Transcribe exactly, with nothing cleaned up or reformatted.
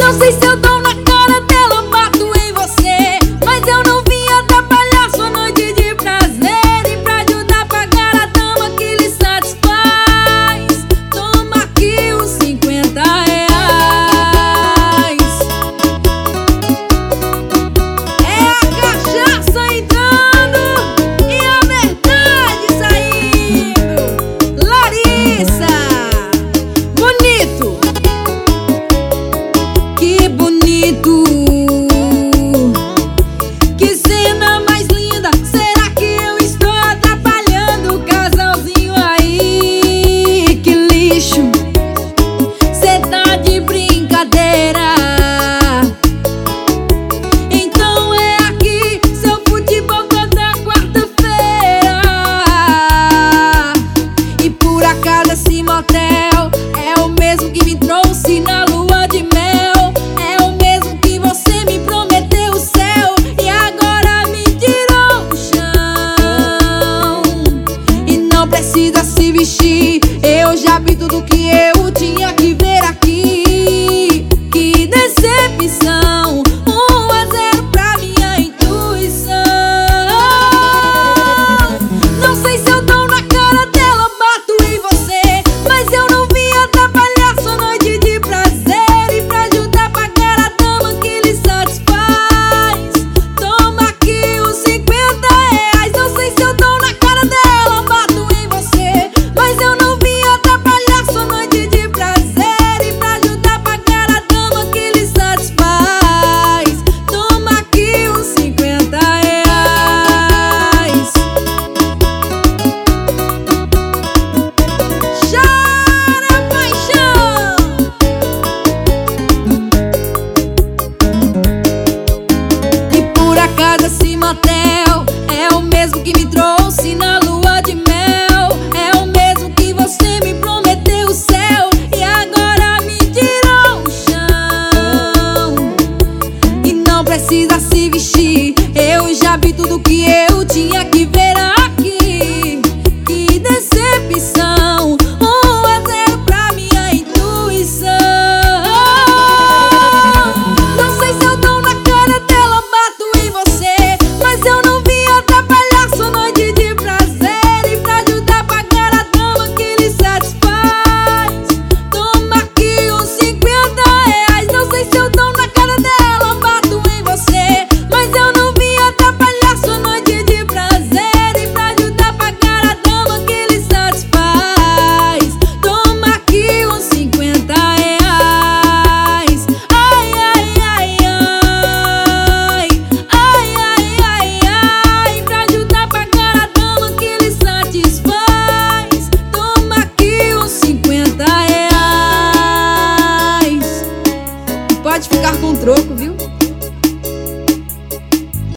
Não sei se eu dou na cara dela, bato em você, mas eu não vim atrapalhar sua noite de prazer. E pra ajudar a pagar a dama que lhe satisfaz, toma aqui os cinquenta reais. É a cachaça entrando e a verdade saindo. Larissa, bonito, que bonito, que cena mais linda. Será que eu estou atrapalhando o casalzinho aí? Que lixo, cê tá de brincadeira. Então é aqui seu futebol toda quarta-feira. E por acaso esse motel é o mesmo que me trouxe na lua de mel. É o mesmo que você me prometeu o céu e agora me tirou o chão. E não precisa se vestir, eu já vi tudo que eu tinha que ver aqui. Que decepção, um a zero pra minha intuição. Não sei se eu dou na cara dela, bato em você, mas eu não vim atrapalhar sua noite de prazer. E pra ajudar a pagar a dama que lhe satisfaz, toma aqui os cinquenta reais. Não sei se eu dou na cara dela, bato em você, mas eu não vim atrapalhar sua noite de prazer. E pra ajudar a pagar a dama que lhe satisfaz, toma aqui os cinquenta reais. Chora, paixão! E por acaso esse motel é o mesmo que me trouxe na lua de mel. É o mesmo que você me prometeu o céu e agora me tirou o chão. E não precisa se vestir, eu já vi tudo que eu tinha que ver aqui. Que decepção, um a zero pra minha intuição. Não sei se eu dou na cara dela, bato em você, mas eu não vim atrapalhar sua noite de prazer. E pra ajudar a pagar a dama que lhe satisfaz, toma aqui os cinquenta reais. Não sei se eu dou na cara dela, bato em você, mas eu não vim atrapalhar sua noite de prazer. E pra ajudar a pagar a dama que lhe satisfaz, toma aqui os cinquenta reais. Ai, ai, ai, ai, ai, ai, ai, ai. Pra ajudar a pagar a dama que lhe satisfaz, toma aqui os cinquenta reais. Pode ficar com troco.